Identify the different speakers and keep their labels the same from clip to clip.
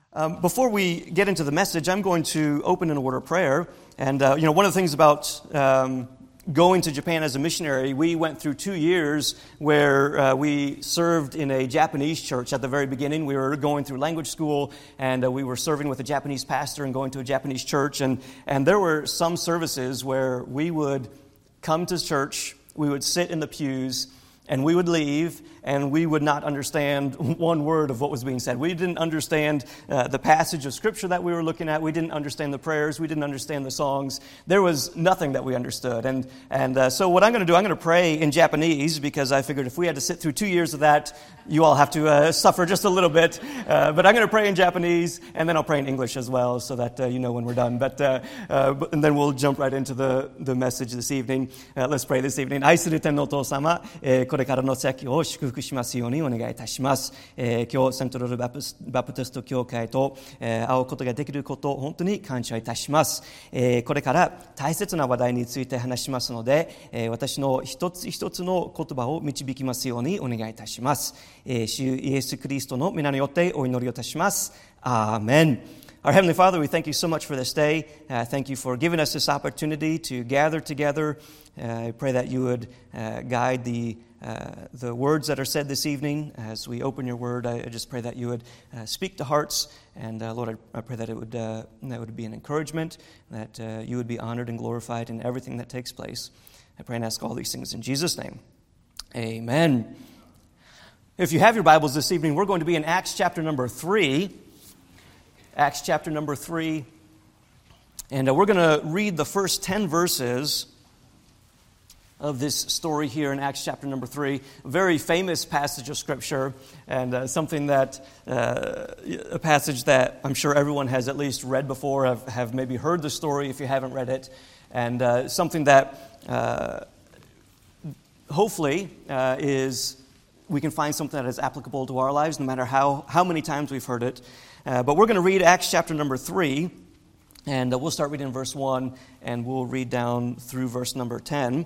Speaker 1: Before we get into the message, I'm going to open in a word of prayer. And, one of the things about going to Japan as a missionary, we went through 2 years where we served in a Japanese church at the very beginning. We were going through language school, and we were serving with a Japanese pastor and going to a Japanese church. And there were some services where we would come to church, we would sit in the pews, and we would leave, and we would not understand one word of what was being said. We didn't understand the passage of Scripture that we were looking at. We didn't understand the prayers. We didn't understand the songs. There was nothing that we understood. And so what I'm going to do, I'm going to pray in Japanese, because I figured if we had to sit through 2 years of that, you all have to suffer just a little bit. But I'm going to pray in Japanese, and then I'll pray in English as well, so that you know when we're done. And then we'll jump right into the message this evening. Let's pray this evening. 愛する天のお父様、これからの先を祝福しますようにお願いいたします。今日セントラルバプテスト教会と会うことができることを本当に感謝いたします。これから大切な話題について話しますので、私の一つ一つの言葉を導きますようにお願いいたします。主イエスキリストの皆によってお祈りをいたします。アーメン。Our Heavenly Father, we thank you so much for this day. Thank you for giving us this opportunity to gather together. I pray that you would guide the words that are said this evening as we open your word. I just pray that you would speak to hearts. And Lord, I pray that it would be an encouragement, that you would be honored and glorified in everything that takes place. I pray and ask all these things in Jesus' name. Amen. If you have your Bibles this evening, we're going to be in Acts chapter number 3. Acts chapter number 3. And we're going to read the first 10 verses of this story here in Acts chapter number 3. A very famous passage of Scripture, and something that, a passage that I'm sure everyone has at least read before, have maybe heard the story if you haven't read it, and something that hopefully we can find something that is applicable to our lives, no matter how many times we've heard it. But we're going to read Acts chapter number 3, and we'll start reading in verse 1, and we'll read down through verse number 10.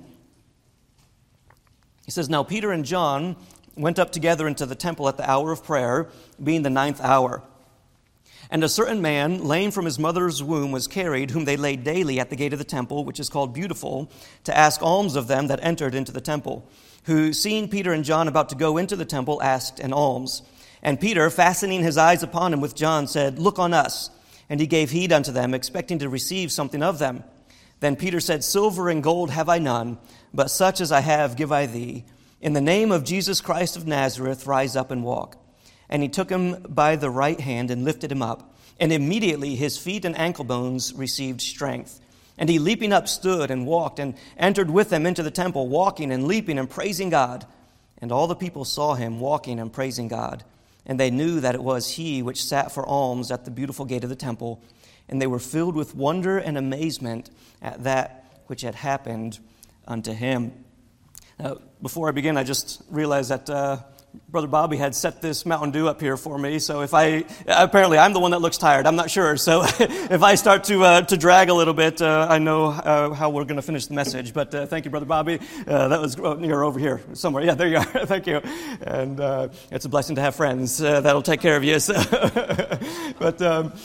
Speaker 1: He says, Now Peter and John went up together into the temple at the hour of prayer, being the 9th hour. And a certain man, lame from his mother's womb, was carried, whom they laid daily at the gate of the temple, which is called Beautiful, to ask alms of them that entered into the temple, who, seeing Peter and John about to go into the temple, asked an alms. And Peter, fastening his eyes upon him with John, said, Look on us. And he gave heed unto them, expecting to receive something of them. Then Peter said, Silver and gold have I none, but such as I have give I thee. In the name of Jesus Christ of Nazareth, rise up and walk. And he took him by the right hand and lifted him up. And immediately his feet and ankle bones received strength. And he leaping up stood and walked and entered with them into the temple, walking and leaping and praising God. And all the people saw him walking and praising God. And they knew that it was he which sat for alms at the beautiful gate of the temple. And they were filled with wonder and amazement at that which had happened unto him. Before I begin, I just realized that Brother Bobby had set this Mountain Dew up here for me. So apparently I'm the one that looks tired. I'm not sure. So if I start to drag a little bit, I know how we're going to finish the message. But thank you, Brother Bobby. That was you're over here somewhere. Yeah, there you are. Thank you. And it's a blessing to have friends that'll take care of you. So but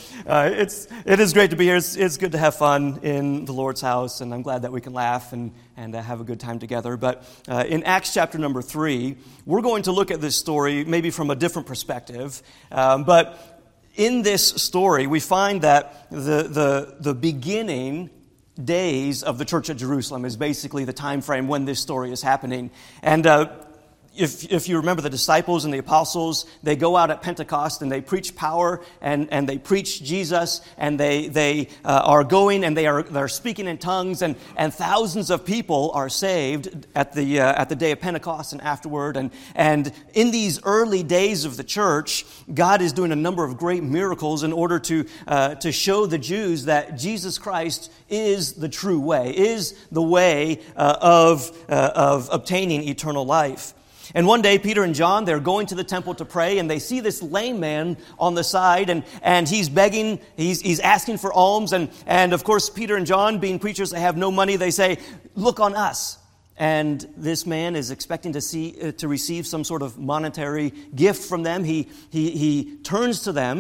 Speaker 1: it is great to be here. It's good to have fun in the Lord's house, and I'm glad that we can laugh and have a good time together. But in Acts chapter number 3, we're going to look at this story maybe from a different perspective. But in this story, we find that the beginning days of the church at Jerusalem is basically the time frame when this story is happening. And if you remember the disciples and the apostles, they go out at Pentecost and they preach power and they preach Jesus, and they are going and they're speaking in tongues, and thousands of people are saved at the day of Pentecost and afterward. And in these early days of the church, God is doing a number of great miracles in order to show the Jews that Jesus Christ is the true way, is the way of obtaining eternal life. And one day, Peter and John, they're going to the temple to pray, and they see this lame man on the side, and he's begging, he's asking for alms, and of course, Peter and John, being preachers, they have no money, they say, Look on us. And this man is expecting to receive some sort of monetary gift from them. He turns to them,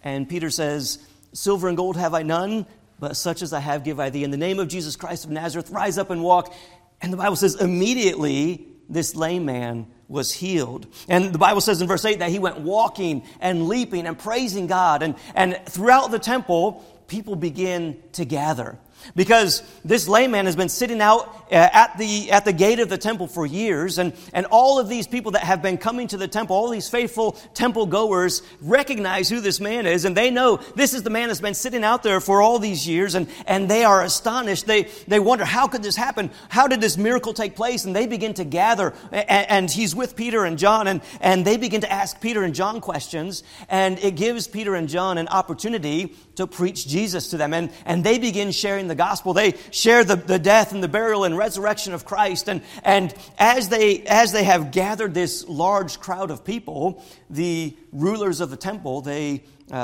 Speaker 1: And Peter says, "Silver and gold have I none, but such as I have give I thee. In the name of Jesus Christ of Nazareth, rise up and walk." And the Bible says immediately this lame man was healed. And the Bible says in verse 8 that he went walking and leaping and praising God. And throughout the temple, people begin to gather. Because this lame man has been sitting out at the gate of the temple for years, and all of these people that have been coming to the temple, all these faithful temple goers, recognize who this man is, and they know this is the man that's been sitting out there for all these years, and they are astonished. They wonder, how could this happen? How did this miracle take place? And they begin to gather, and he's with Peter and John, and they begin to ask Peter and John questions, and it gives Peter and John an opportunity to preach Jesus to them, and they begin sharing the gospel. They share the death and the burial and resurrection of Christ. And as they have gathered this large crowd of people, the rulers of the temple, they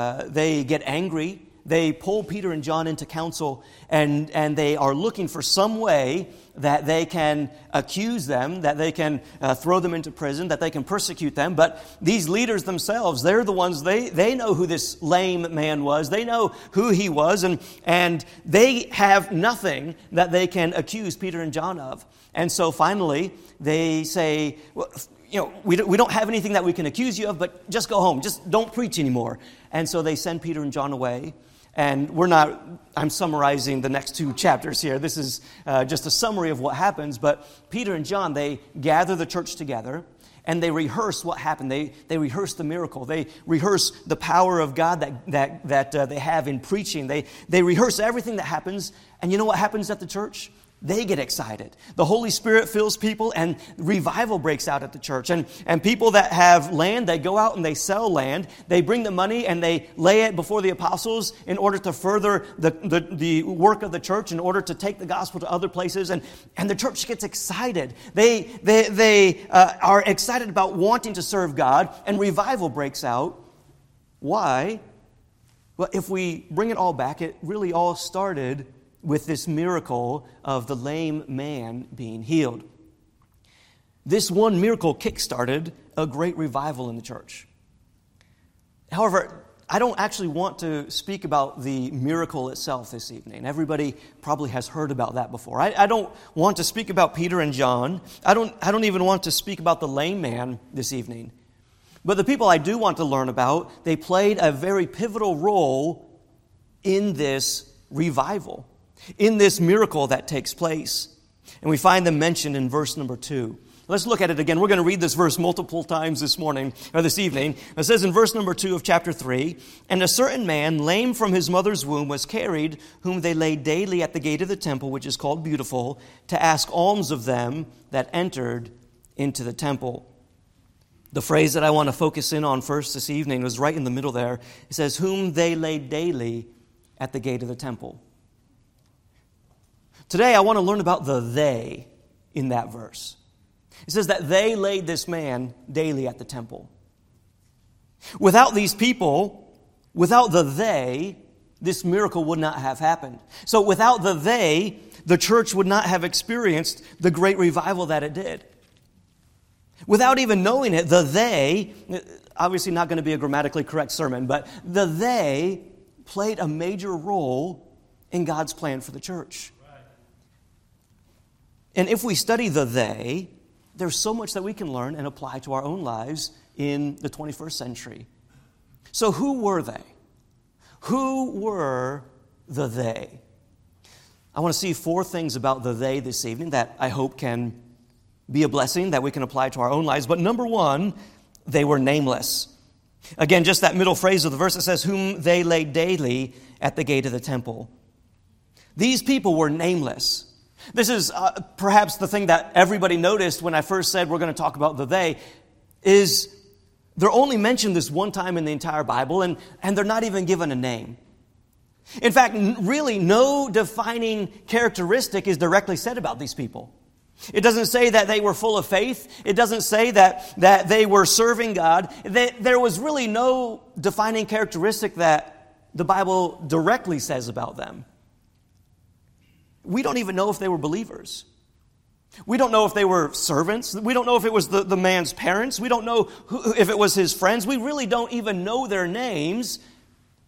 Speaker 1: get angry. They pull Peter and John into council, and they are looking for some way that they can accuse them, that they can throw them into prison, that they can persecute them. But these leaders themselves, they're the ones, they know who this lame man was. They know who he was, and they have nothing that they can accuse Peter and John of. And so finally, they say, well, we don't have anything that we can accuse you of, but just go home. Just don't preach anymore. And so they send Peter and John away. And I'm summarizing the next 2 chapters here. This is just a summary of what happens. But Peter and John, they gather the church together, and they rehearse what happened. They rehearse the miracle. They rehearse the power of God that they have in preaching. They rehearse everything that happens. And you know what happens at the church? They get excited. The Holy Spirit fills people, and revival breaks out at the church. And people that have land, they go out and they sell land. They bring the money and they lay it before the apostles in order to further the work of the church, in order to take the gospel to other places. And the church gets excited. They are excited about wanting to serve God, and revival breaks out. Why? Well, if we bring it all back, it really all started with this miracle of the lame man being healed. This one miracle kickstarted a great revival in the church. However, I don't actually want to speak about the miracle itself this evening. Everybody probably has heard about that before. I don't want to speak about Peter and John. I don't even want to speak about the lame man this evening. But the people I do want to learn about, they played a very pivotal role in this revival, in this miracle that takes place. And we find them mentioned in verse number 2. Let's look at it again. We're going to read this verse multiple times this evening. It says in verse number 2 of chapter 3, "And a certain man, lame from his mother's womb, was carried, whom they laid daily at the gate of the temple, which is called Beautiful, to ask alms of them that entered into the temple." The phrase that I want to focus in on first this evening was right in the middle there. It says, "whom they laid daily at the gate of the temple." Today I want to learn about the they in that verse. It says that they laid this man daily at the temple. Without these people, without the they, this miracle would not have happened. So without the they, the church would not have experienced the great revival that it did. Without even knowing it, the they, obviously not going to be a grammatically correct sermon, but the they played a major role in God's plan for the church. And if we study the they, there's so much that we can learn and apply to our own lives in the 21st century. So who were they? Who were the they? I want to see 4 things about the they this evening that I hope can be a blessing that we can apply to our own lives. But number 1, they were nameless. Again, just that middle phrase of the verse that says, "whom they laid daily at the gate of the temple." These people were nameless. This is perhaps the thing that everybody noticed when I first said we're going to talk about the they, is they're only mentioned this one time in the entire Bible, and they're not even given a name. In fact, really no defining characteristic is directly said about these people. It doesn't say that they were full of faith. It doesn't say that they were serving God. There was really no defining characteristic that the Bible directly says about them. We don't even know if they were believers. We don't know if they were servants. We don't know if it was the man's parents. We don't know if it was his friends. We really don't even know their names.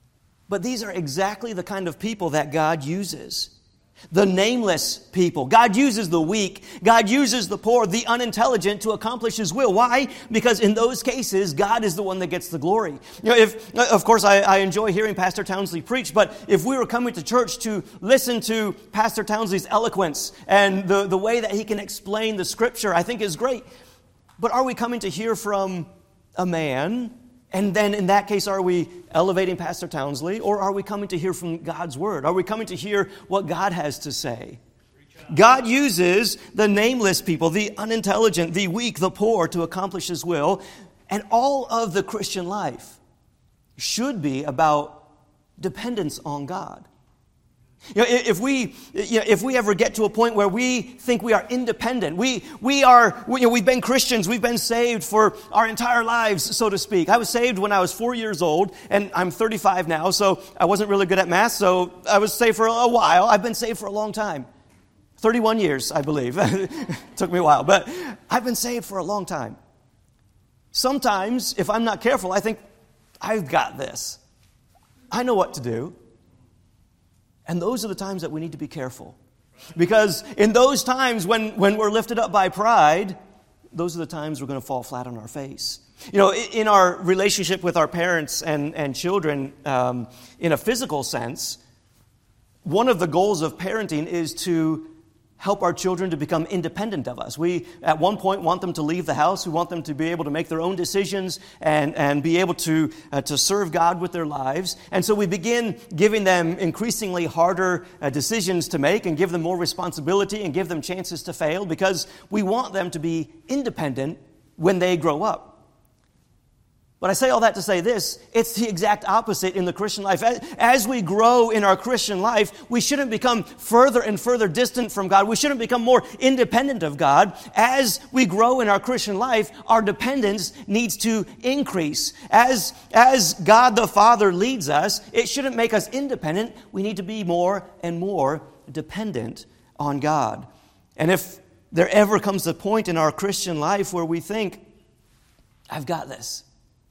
Speaker 1: But these are exactly the kind of people that God uses. The nameless people. God uses the weak. God uses the poor, the unintelligent to accomplish His will. Why? Because in those cases, God is the one that gets the glory. Of course, I enjoy hearing Pastor Townsley preach, but if we were coming to church to listen to Pastor Townsley's eloquence and the way that he can explain the Scripture, I think is great. But are we coming to hear from a man? And then in that case, are we elevating Pastor Townsley, or are we coming to hear from God's Word? Are we coming to hear what God has to say? God uses the nameless people, the unintelligent, the weak, the poor to accomplish His will. And all of the Christian life should be about dependence on God. If we ever get to a point where we think we are independent, we've been Christians, we've been saved for our entire lives, so to speak. I was saved when I was 4 years old, and I'm 35 now, so I wasn't really good at math, so I was saved for a while. I've been saved for a long time. 31 years, I believe. Took me a while, but I've been saved for a long time. Sometimes, if I'm not careful, I think, I've got this. I know what to do. And those are the times that we need to be careful. Because in those times when we're lifted up by pride, those are the times we're going to fall flat on our face. In our relationship with our parents and children, in a physical sense, one of the goals of parenting is to help our children to become independent of us. We, at one point, want them to leave the house. We want them to be able to make their own decisions and be able to serve God with their lives. And so we begin giving them increasingly harder decisions to make and give them more responsibility and give them chances to fail because we want them to be independent when they grow up. But I say all that to say this, it's the exact opposite in the Christian life. As we grow in our Christian life, we shouldn't become further and further distant from God. We shouldn't become more independent of God. As we grow in our Christian life, our dependence needs to increase. As God the Father leads us, it shouldn't make us independent. We need to be more and more dependent on God. And if there ever comes a point in our Christian life where we think, I've got this,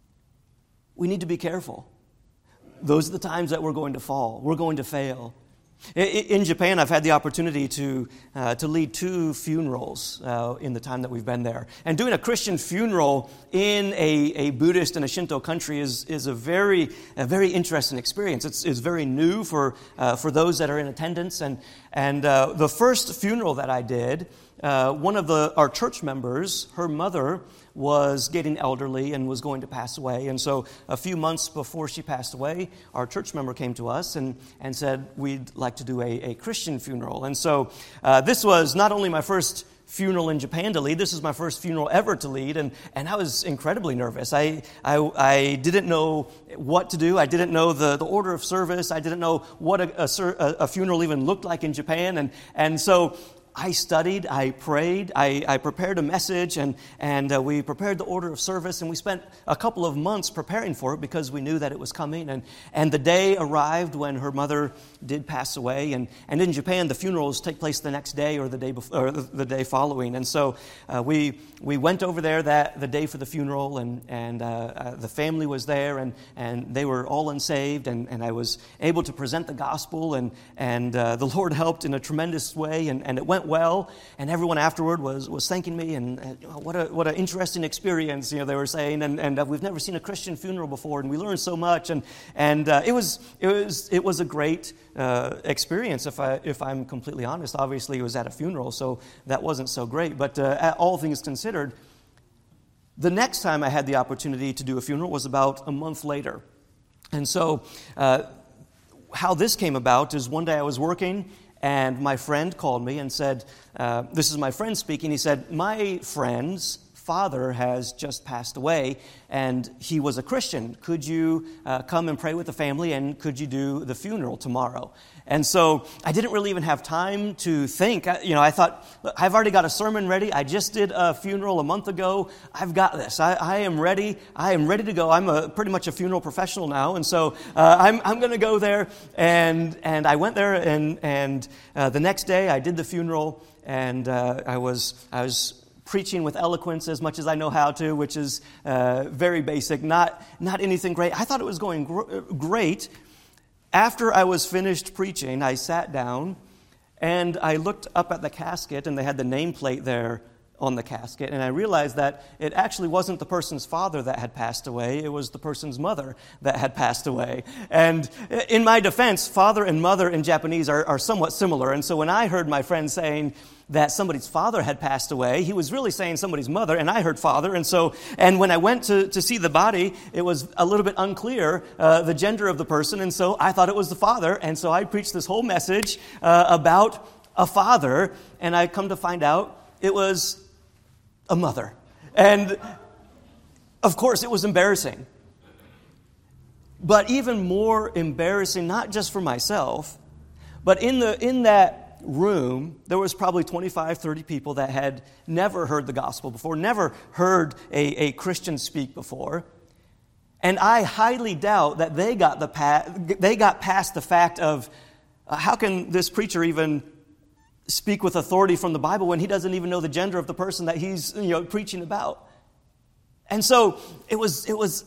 Speaker 1: we need to be careful. Those are the times that we're going to fall. We're going to fail. In Japan, I've had the opportunity to lead 2 funerals in the time that we've been there. And doing a Christian funeral in a Buddhist and a Shinto country is a very interesting experience. It's very new for those that are in attendance. And the first funeral that I did, one of our church members, her mother was getting elderly and was going to pass away. And so a few months before she passed away, our church member came to us and said, we'd like to do a Christian funeral. And so this was not only my first funeral in Japan to lead, this is my first funeral ever to lead, and I was incredibly nervous. I didn't know what to do. I didn't know the order of service. I didn't know what a funeral even looked like in Japan. And so I studied, I prayed, I prepared a message, and we prepared the order of service, and we spent a couple of months preparing for it because we knew that it was coming. And the day arrived when her mother did pass away, and in Japan the funerals take place the next day or the day before, or the day following. And so we went over there the day for the funeral, and the family was there, and they were all unsaved, and I was able to present the gospel, and the Lord helped in a tremendous way, and it went well, and everyone afterward was thanking me, and what an interesting experience, they were saying, and we've never seen a Christian funeral before, and we learned so much, and it was a great experience. If I'm completely honest, obviously it was at a funeral, so that wasn't so great. But all things considered, the next time I had the opportunity to do a funeral was about a month later, and so how this came about is one day I was working. And my friend called me and said, this is my friend speaking, he said, my friend's father has just passed away, and he was a Christian. Could you come and pray with the family, and could you do the funeral tomorrow? And so I didn't really even have time to think. I thought, I've already got a sermon ready. I just did a funeral a month ago. I've got this. I am ready. I am ready to go. I'm pretty much a funeral professional now. And so I'm going to go there. And I went there, and the next day I did the funeral, and I was preaching with eloquence as much as I know how to, which is very basic, not anything great. I thought it was going great. after I was finished preaching, I sat down and I looked up at the casket, and they had the nameplate there on the casket, and I realized that it actually wasn't the person's father that had passed away, it was the person's mother that had passed away. And in my defense, father and mother in Japanese are somewhat similar, and so when I heard my friend saying that somebody's father had passed away, he was really saying somebody's mother, and I heard father, and when I went to see the body, it was a little bit unclear, the gender of the person, and so I thought it was the father, and so I preached this whole message about a father, and I come to find out it was a mother. And of course, it was embarrassing. But even more embarrassing, not just for myself, but in that room, there was probably 25, 30 people that had never heard the gospel before, never heard a Christian speak before. And I highly doubt that they got past the fact of how can this preacher even speak with authority from the Bible when he doesn't even know the gender of the person that he's preaching about. And so it was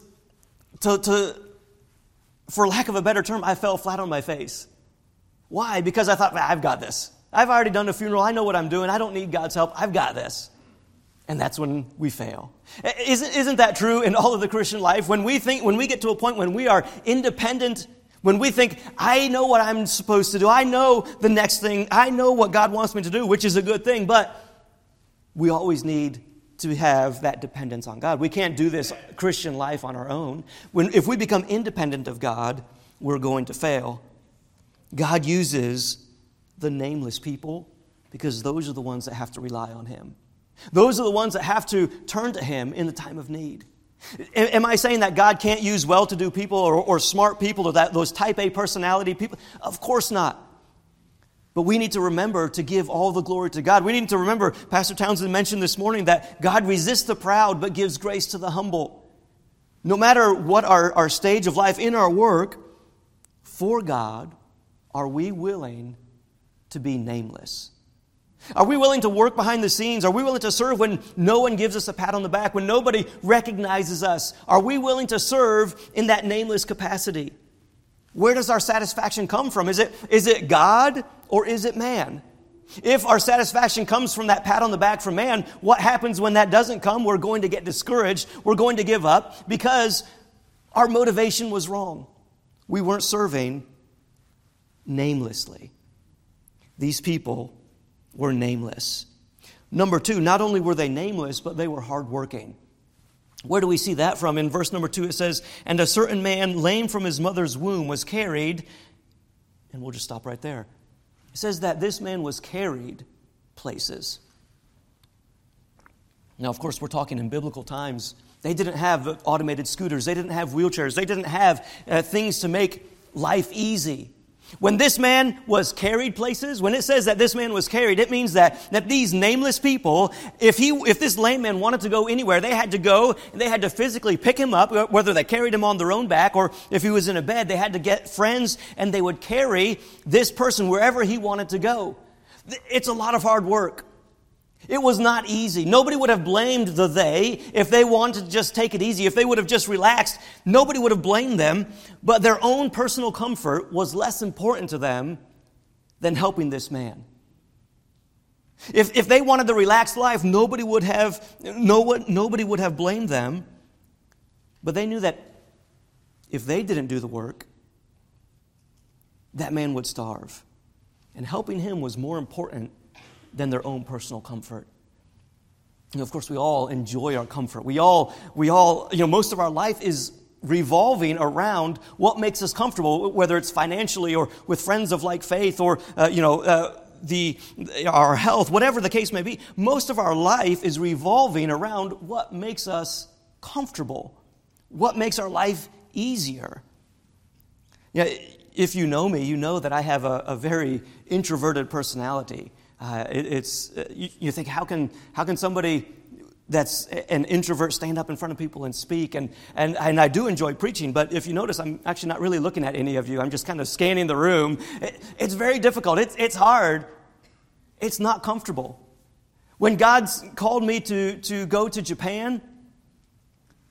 Speaker 1: for lack of a better term, I fell flat on my face. Why? Because I thought, I've got this. I've already done a funeral. I know what I'm doing. I don't need God's help. I've got this. And that's when we fail. Isn't that true in all of the Christian life? When we get to a point when we are independent, when we think, I know what I'm supposed to do, I know the next thing, I know what God wants me to do, which is a good thing, but we always need to have that dependence on God. We can't do this Christian life on our own. If we become independent of God, we're going to fail. God uses the nameless people because those are the ones that have to rely on Him. Those are the ones that have to turn to Him in the time of need. Am I saying that God can't use well-to-do people or smart people or those type A personality people? Of course not. But we need to remember to give all the glory to God. We need to remember, Pastor Townsend mentioned this morning, that God resists the proud but gives grace to the humble. No matter what our stage of life in our work, for God, are we willing to be nameless? Are we willing to work behind the scenes? Are we willing to serve when no one gives us a pat on the back, when nobody recognizes us? Are we willing to serve in that nameless capacity? Where does our satisfaction come from? Is it God or is it man? If our satisfaction comes from that pat on the back from man, what happens when that doesn't come? We're going to get discouraged. We're going to give up because our motivation was wrong. We weren't serving namelessly. These people were nameless. Number two, not only were they nameless, but they were hardworking. Where do we see that from? In verse number 2, it says, and a certain man, lame from his mother's womb, was carried, and we'll just stop right there. It says that this man was carried places. Now, of course, we're talking in biblical times. They didn't have automated scooters. They didn't have wheelchairs. They didn't have things to make life easy. When this man was carried places, when it says that this man was carried, it means that these nameless people, if this lame man wanted to go anywhere, they had to go and they had to physically pick him up, whether they carried him on their own back or if he was in a bed, they had to get friends and they would carry this person wherever he wanted to go. It's a lot of hard work. It was not easy. Nobody would have blamed the they if they wanted to just take it easy. If they would have just relaxed, nobody would have blamed them. But their own personal comfort was less important to them than helping this man. If they wanted the relaxed life, nobody would have blamed them. But they knew that if they didn't do the work, that man would starve. And helping him was more important than their own personal comfort. Of course, we all enjoy our comfort. We all, most of our life is revolving around what makes us comfortable, whether it's financially or with friends of like faith or, our health, whatever the case may be. Most of our life is revolving around what makes us comfortable, what makes our life easier. Yeah, if you know me, you know that I have a very introverted personality. You think, how can somebody that's an introvert stand up in front of people and speak? And I do enjoy preaching, but if you notice, I'm actually not really looking at any of you. I'm just kind of scanning the room. It's very difficult. It's hard. It's not comfortable. When God's called me to go to Japan,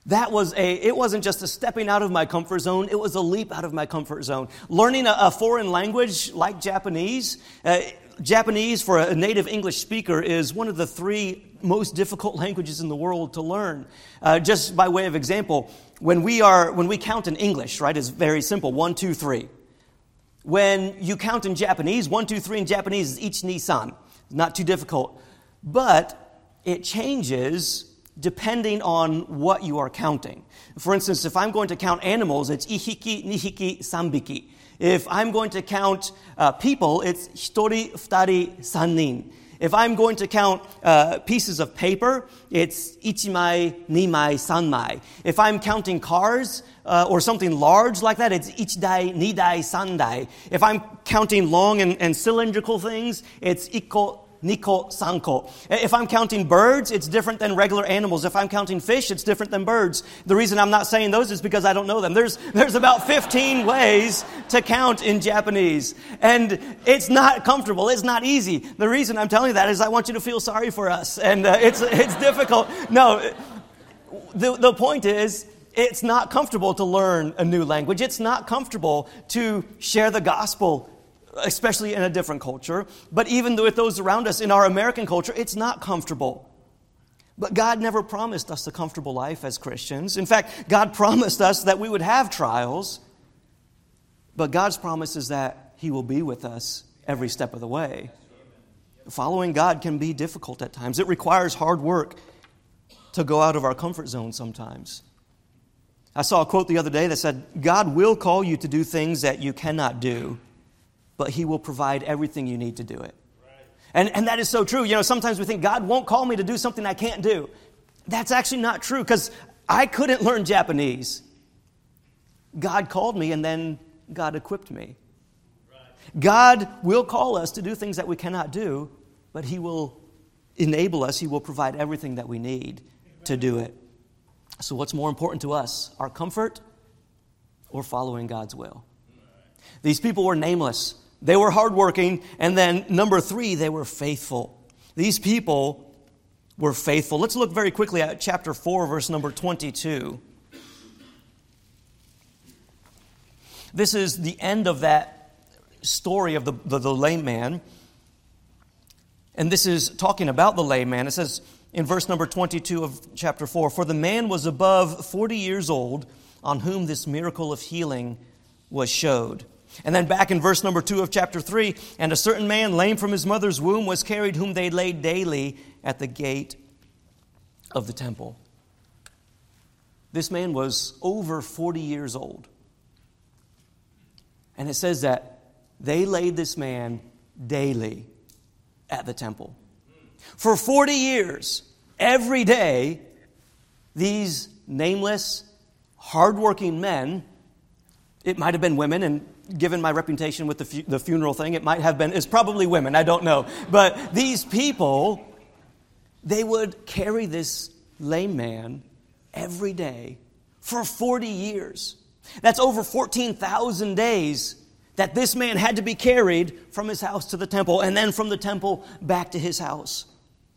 Speaker 1: It wasn't just a stepping out of my comfort zone, it was a leap out of my comfort zone. Learning a foreign language like Japanese, Japanese for a native English speaker is one of the 3 most difficult languages in the world to learn. Just by way of example, when we count in English, right, it's very simple, 1, 2, 3. When you count in Japanese, 1, 2, 3 in Japanese is ichi, ni, san. Not too difficult. But it changes depending on what you are counting. For instance, if I'm going to count animals, it's ihiki, nihiki, sanbiki. If I'm going to count people, it's hitori, futari, sannin. If I'm going to count pieces of paper, it's ichimai, nimai, sanmai. If I'm counting cars or something large like that, it's ichidai, nidai, sandai. If I'm counting long and cylindrical things, it's ikko, nikko, sanko. If I'm counting birds, it's different than regular animals. If I'm counting fish, it's different than birds. The reason I'm not saying those is because I don't know them. There's about 15 ways to count in Japanese. And it's not comfortable. It's not easy. The reason I'm telling you that is I want you to feel sorry for us. And it's difficult. No, the point is, it's not comfortable to learn a new language. It's not comfortable to share the gospel, especially in a different culture. But even with those around us in our American culture, it's not comfortable. But God never promised us a comfortable life as Christians. In fact, God promised us that we would have trials. But God's promise is that He will be with us every step of the way. Following God can be difficult at times. It requires hard work to go out of our comfort zone sometimes. I saw a quote the other day that said, God will call you to do things that you cannot do, but He will provide everything you need to do it. Right. And that is so true. You know, sometimes we think God won't call me to do something I can't do. That's actually not true, because I couldn't learn Japanese. God called me, and then God equipped me. Right. God will call us to do things that we cannot do, but He will enable us. He will provide everything that we need to do it. So what's more important to us, our comfort or following God's will? These people were nameless. They were hardworking. And then number 3, they were faithful. These people were faithful. Let's look very quickly at chapter 4, verse number 22. This is the end of that story of the lame man. And this is talking about the lame man. It says in verse number 22 of chapter 4, "For the man was above 40 years old, on whom this miracle of healing was showed." And then back in verse number 2 of chapter 3, "And a certain man, lame from his mother's womb, was carried, whom they laid daily at the gate of the temple." This man was over 40 years old. And it says that they laid this man daily at the temple. For 40 years, every day, these nameless, hardworking men, it might have been women, and given my reputation with the funeral thing, it's probably women, I don't know. But these people, they would carry this lame man every day for 40 years. That's over 14,000 days that this man had to be carried from his house to the temple, and then from the temple back to his house.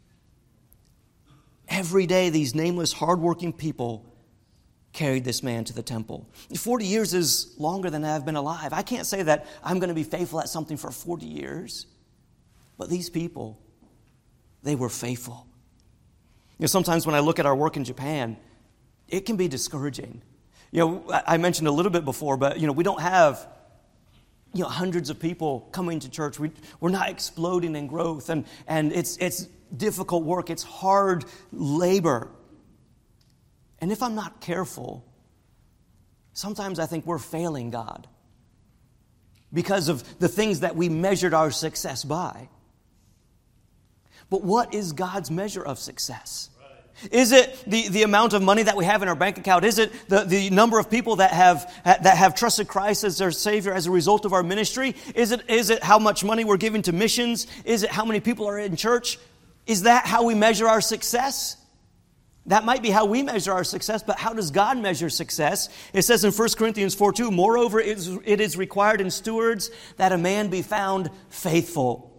Speaker 1: Every day, these nameless, hardworking people carried this man to the temple. 40 years is longer than I've been alive. I can't say that I'm going to be faithful at something for 40 years. But these people, they were faithful. You know, sometimes when I look at our work in Japan, it can be discouraging. You know, I mentioned a little bit before, but, we don't have, hundreds of people coming to church. We're not exploding in growth, and it's difficult work. It's hard labor. And if I'm not careful, sometimes I think we're failing God because of the things that we measured our success by. But what is God's measure of success? Is it the amount of money that we have in our bank account? Is it the number of people that have trusted Christ as their Savior as a result of our ministry? Is it how much money we're giving to missions? Is it how many people are in church? Is that how we measure our success? That might be how we measure our success, but how does God measure success? It says in 1 Corinthians 4:2, "Moreover, it is required in stewards that a man be found faithful."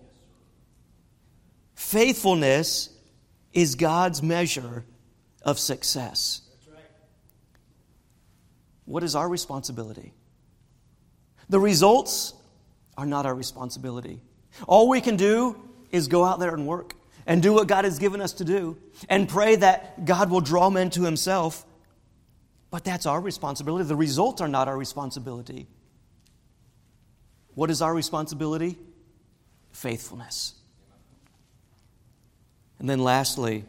Speaker 1: Faithfulness is God's measure of success. That's right. what is our responsibility? The results are not our responsibility. All we can do is go out there and work and do what God has given us to do and pray that God will draw men to Himself. But that's our responsibility. The results are not our responsibility. What is our responsibility? Faithfulness. And then lastly,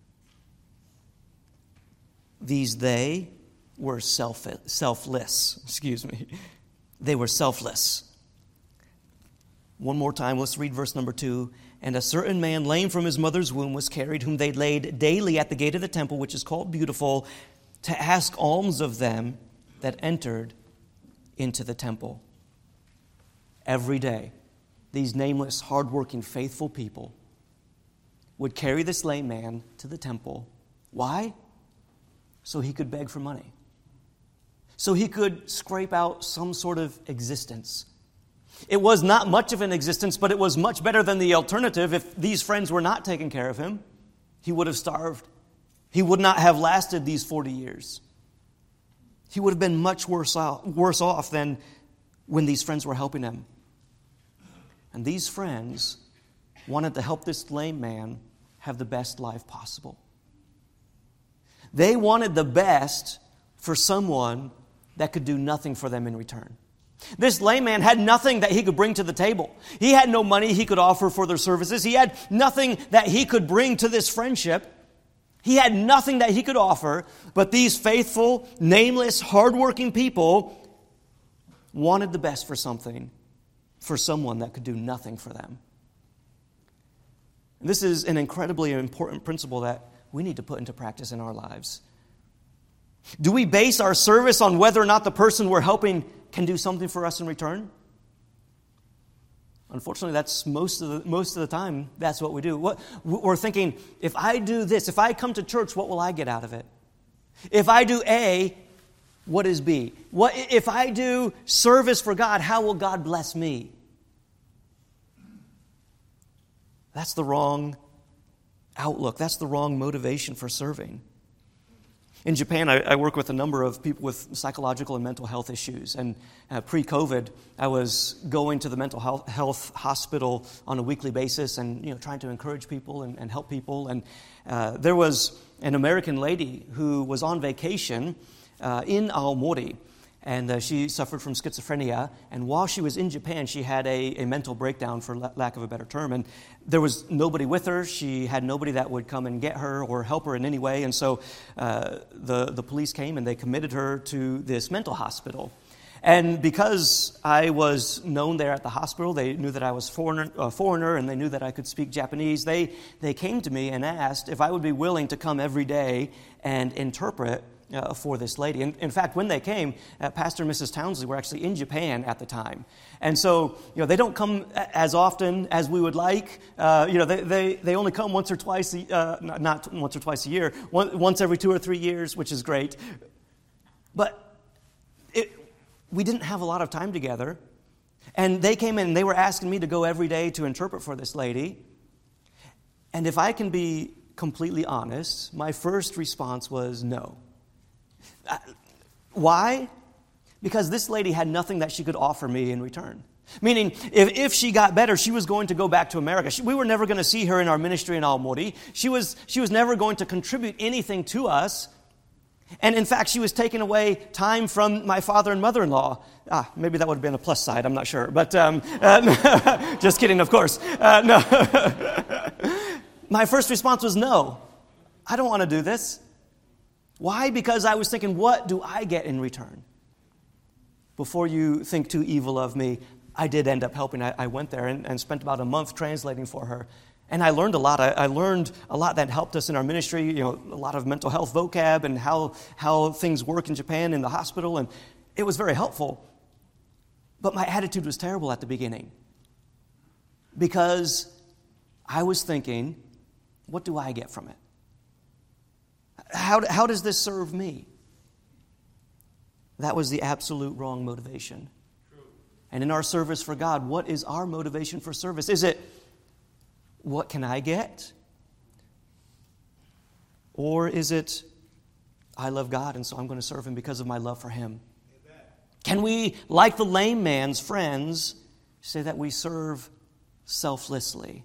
Speaker 1: they were selfless. They were selfless. One more time, let's read verse number 2. And a certain man, lame from his mother's womb, was carried, whom they laid daily at the gate of the temple, which is called Beautiful, to ask alms of them that entered into the temple. Every day, these nameless, hardworking, faithful people would carry this lame man to the temple. Why? So he could beg for money. So he could scrape out some sort of existence. It was not much of an existence, but it was much better than the alternative. If these friends were not taking care of him, he would have starved. He would not have lasted these 40 years. He would have been much worse off than when these friends were helping him. And these friends wanted to help this lame man have the best life possible. They wanted the best for someone that could do nothing for them in return. This lame man had nothing that he could bring to the table. He had no money he could offer for their services. He had nothing that he could bring to this friendship. He had nothing that he could offer, but these faithful, nameless, hardworking people wanted the best for someone that could do nothing for them. And this is an incredibly important principle that we need to put into practice in our lives. Do we base our service on whether or not the person we're helping can do something for us in return? Unfortunately, that's most of the time, that's what we do. We're thinking, if I do this, if I come to church, what will I get out of it? If I do A, what is B? If I do service for God, how will God bless me? That's the wrong outlook. That's the wrong motivation for serving. In Japan, I work with a number of people with psychological and mental health issues. And pre-COVID, I was going to the mental health hospital on a weekly basis and trying to encourage people and help people. And there was an American lady who was on vacation in Aomori. And she suffered from schizophrenia. And while she was in Japan, she had a mental breakdown, for lack of a better term. And there was nobody with her. She had nobody that would come and get her or help her in any way. And so the police came and they committed her to this mental hospital. And because I was known there at the hospital, they knew that I was a foreigner, and they knew that I could speak Japanese. They came to me and asked if I would be willing to come every day and interpret for this lady. In fact, when they came, Pastor and Mrs. Townsley were actually in Japan at the time. And so, they don't come as often as we would like. They only come once or twice, not once or twice a year, once every 2 or 3 years, which is great. But we didn't have a lot of time together. And they came in and they were asking me to go every day to interpret for this lady. And if I can be completely honest, my first response was no. Why? Because this lady had nothing that she could offer me in return. Meaning, if she got better, she was going to go back to America. We were never going to see her in our ministry in Aomori. She was never going to contribute anything to us. And in fact, she was taking away time from my father and mother-in-law. Maybe that would have been a plus side, I'm not sure. But just kidding, of course. No. My first response was no. I don't want to do this. Why? Because I was thinking, what do I get in return? Before you think too evil of me, I did end up helping. I went there and spent about a month translating for her. And I learned a lot. I learned a lot that helped us in our ministry, a lot of mental health vocab and how things work in Japan in the hospital. And it was very helpful. But my attitude was terrible at the beginning. Because I was thinking, what do I get from it? How does this serve me? That was the absolute wrong motivation. True. And in our service for God, what is our motivation for service? Is it, what can I get? Or is it, I love God, and so I'm going to serve Him because of my love for Him? Amen. Can we, like the lame man's friends, say that we serve selflessly?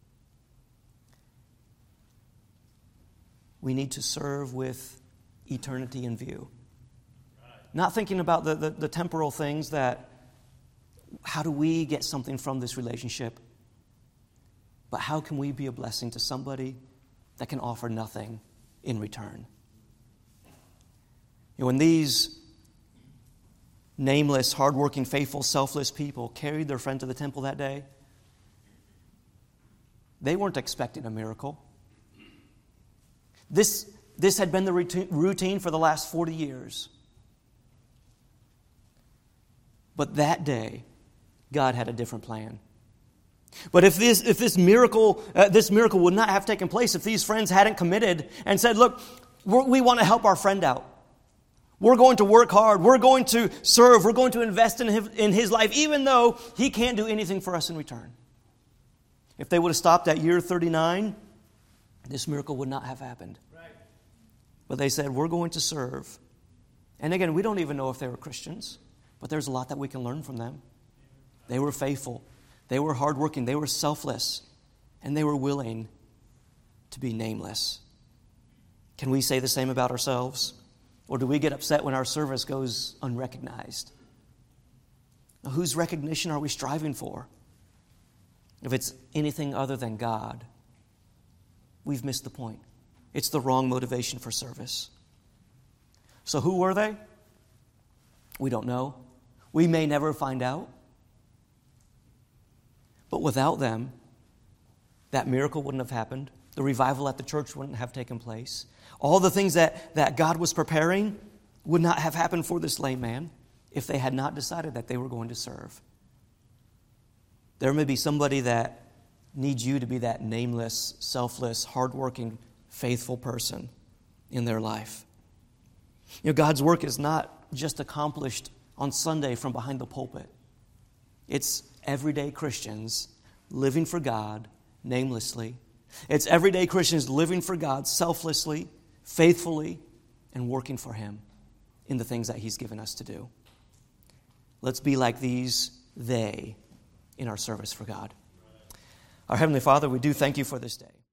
Speaker 1: We need to serve with eternity in view. Not thinking about the temporal things that, how do we get something from this relationship? But how can we be a blessing to somebody that can offer nothing in return? When these nameless, hardworking, faithful, selfless people carried their friend to the temple that day, they weren't expecting a miracle. This had been the routine for the last 40 years. But that day, God had a different plan. But if this miracle would not have taken place, if these friends hadn't committed and said, look, we want to help our friend out. We're going to work hard. We're going to serve. We're going to invest in his life, even though he can't do anything for us in return. If they would have stopped at year 39, this miracle would not have happened. Right. But they said, we're going to serve. And again, we don't even know if they were Christians, but there's a lot that we can learn from them. They were faithful. They were hardworking. They were selfless. And they were willing to be nameless. Can we say the same about ourselves? Or do we get upset when our service goes unrecognized? Now, whose recognition are we striving for? If it's anything other than God, we've missed the point. It's the wrong motivation for service. So who were they? We don't know. We may never find out. But without them, that miracle wouldn't have happened. The revival at the church wouldn't have taken place. All the things that God was preparing would not have happened for this lame man if they had not decided that they were going to serve. There may be somebody that needs you to be that nameless, selfless, hardworking, faithful person in their life. God's work is not just accomplished on Sunday from behind the pulpit. It's everyday Christians living for God namelessly. It's everyday Christians living for God selflessly, faithfully, and working for Him in the things that He's given us to do. Let's be like they in our service for God. Our Heavenly Father, we do thank You for this day.